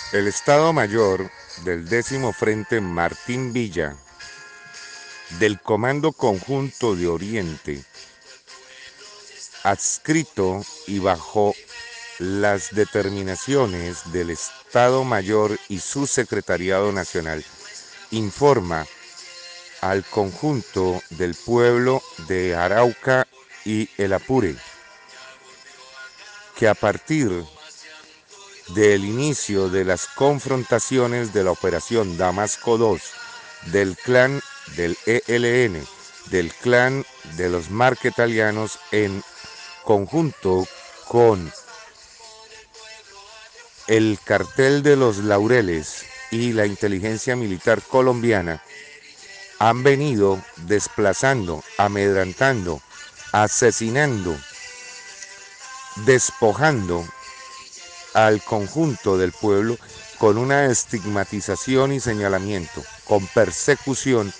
El Estado Mayor del 10º Frente Martín Villa, del Comando Conjunto de Oriente, adscrito y bajo las determinaciones del Estado Mayor y su Secretariado Nacional, informa al conjunto del pueblo de Arauca y el Apure que a partir del inicio de las confrontaciones de la Operación Damasco II del clan del ELN, del clan de los marquetalianos en conjunto con el cartel de los Laureles y la inteligencia militar colombiana, han venido desplazando, amedrantando, asesinando, despojando al conjunto del pueblo con una estigmatización y señalamiento, con persecución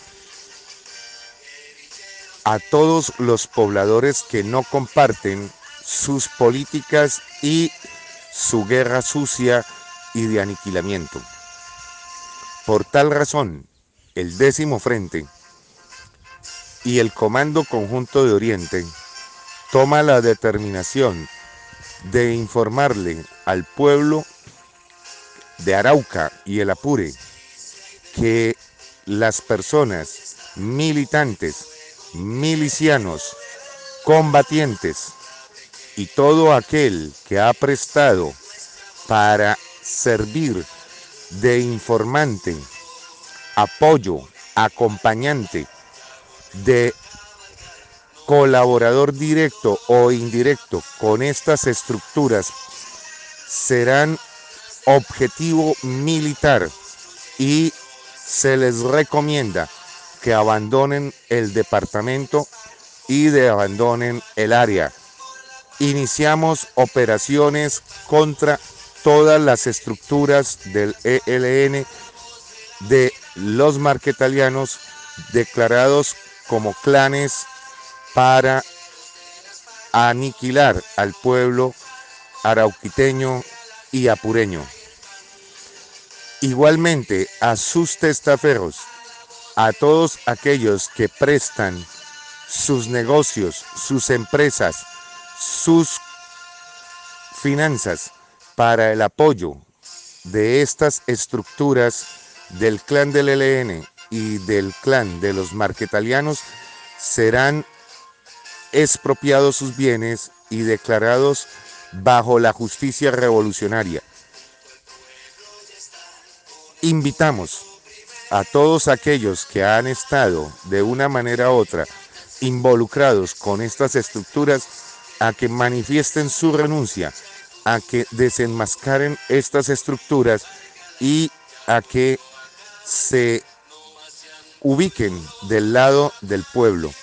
a todos los pobladores que no comparten sus políticas y su guerra sucia y de aniquilamiento. Por tal razón, el 10º Frente y el Comando Conjunto de Oriente toma la determinación de informarle al pueblo de Arauca y el Apure que las personas militantes, milicianos, combatientes y todo aquel que ha prestado para servir de informante, apoyo, acompañante, de colaborador directo o indirecto con estas estructuras serán objetivo militar y se les recomienda que abandonen el departamento y abandonen el área. Iniciamos operaciones contra todas las estructuras del ELN, de los marquetalianos declarados como clanes para aniquilar al pueblo arauquiteño y apureño. Igualmente a sus testaferros, a todos aquellos que prestan sus negocios, sus empresas, sus finanzas para el apoyo de estas estructuras del clan del ELN y del clan de los marquetalianos, serán expropiados sus bienes y declarados bajo la justicia revolucionaria. Invitamos a todos aquellos que han estado de una manera u otra involucrados con estas estructuras a que manifiesten su renuncia, a que desenmascaren estas estructuras y a que se ubiquen del lado del pueblo.